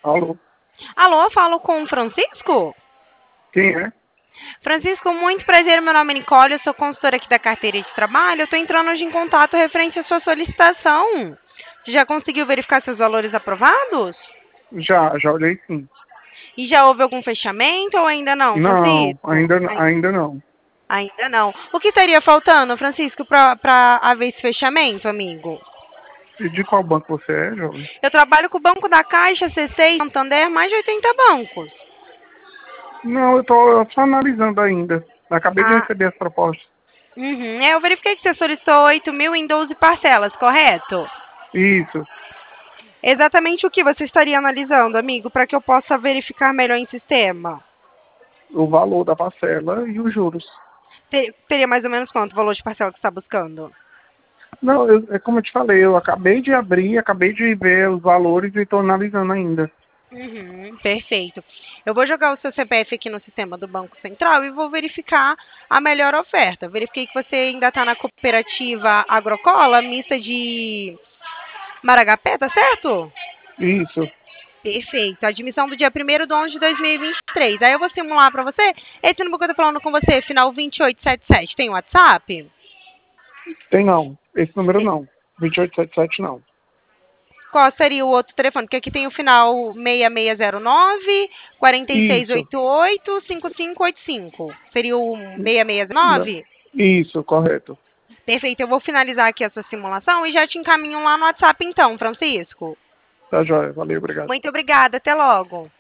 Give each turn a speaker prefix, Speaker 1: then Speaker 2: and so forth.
Speaker 1: Alô?
Speaker 2: Alô, falo com o Francisco?
Speaker 1: Quem é?
Speaker 2: Francisco, muito prazer, meu nome é Nicole, eu sou consultora aqui da carteira de trabalho. Eu estou entrando hoje em contato referente à sua solicitação. Você já conseguiu verificar seus valores aprovados?
Speaker 1: Já olhei sim.
Speaker 2: E já houve algum fechamento ou ainda não,
Speaker 1: Não,
Speaker 2: Francisco?
Speaker 1: ainda não.
Speaker 2: Ainda não. O que estaria faltando, Francisco, para haver esse fechamento, amigo?
Speaker 1: E de qual banco você é, jovem?
Speaker 2: Eu trabalho com o Banco da Caixa, C6, Santander, mais de 80 bancos.
Speaker 1: Não, eu tô só analisando ainda. Acabei de
Speaker 2: Ah,
Speaker 1: receber as propostas.
Speaker 2: eu verifiquei que você solicitou 8 mil em 12 parcelas, correto?
Speaker 1: Isso,
Speaker 2: Exatamente o que você estaria analisando, amigo, para que eu possa verificar melhor em sistema?
Speaker 1: o valor da parcela e os juros.
Speaker 2: Teria mais ou menos quanto o valor de parcela que você está buscando?
Speaker 1: Não, é como eu te falei, eu acabei de abrir, acabei de ver os valores e estou analisando ainda.
Speaker 2: Perfeito. Eu vou jogar o seu CPF aqui no sistema do Banco Central e vou verificar a melhor oferta. Verifiquei que você ainda está na cooperativa Agrocola, mista de Maragapé, tá certo?
Speaker 1: Isso,
Speaker 2: Perfeito. Admissão do dia 1º de 11 de 2023. Aí eu vou simular para você. Esse número que eu tô falando com você, final 2877, tem WhatsApp?
Speaker 1: tem não. Esse número não. 2877 não.
Speaker 2: Qual seria o outro telefone? Porque aqui tem o final 6609
Speaker 1: Isso,
Speaker 2: 4688 5585. Seria o
Speaker 1: não.
Speaker 2: 669?
Speaker 1: Isso, correto.
Speaker 2: Perfeito. Eu vou finalizar aqui a sua simulação e já te encaminho lá no WhatsApp então, Francisco.
Speaker 1: Tá joia, valeu, obrigado.
Speaker 2: Muito obrigada. Até logo.